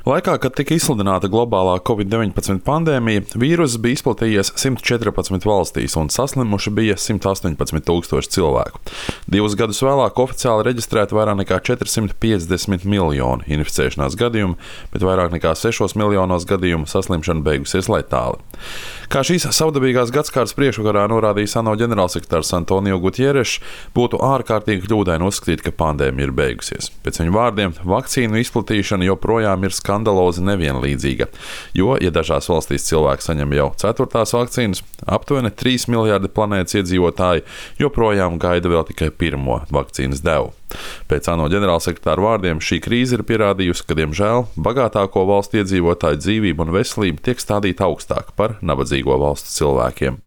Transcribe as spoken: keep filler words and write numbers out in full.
Laikā, kad tika izsludināta globālā covid deviņpadsmit pandēmija, vīruss bija izplatījies simt četrpadsmit valstīs un saslimuši bija simt astoņpadsmit tūkstoši cilvēku. Divus gadus vēlāk oficiāli reģistrēti vairāk nekā četrsimt piecdesmit miljoni inficēšanās gadījumu, bet vairāk nekā sešos miljonos gadījumu saslimšana beigusies letāli. Kā šīs savdabīgās gadskārtas priekšvakarā norādīja ANO ģenerālsekretārs Antonio Gutierrešs, būtu ārkārtīgi kļūdaini uzskatīt, ka pandēmija ir beigusies. Pēc viņa vārdiem, vakcīnu izplatīšana joprojām ir skandalozi nevienlīdzīga, jo, ja dažās valstīs cilvēki saņem jau ceturtās vakcīnas, aptuveni trīs miljardi planētas iedzīvotāji joprojām gaida vēl tikai pirmo vakcīnas devu. Pēc ANO ģenerālsekretāra vārdiem šī krīze ir pierādījusi, ka, diemžēl, bagātāko valstu iedzīvotāju dzīvība un veselība tiek stādīta augstāk par nabadzīgo valstu cilvēkiem.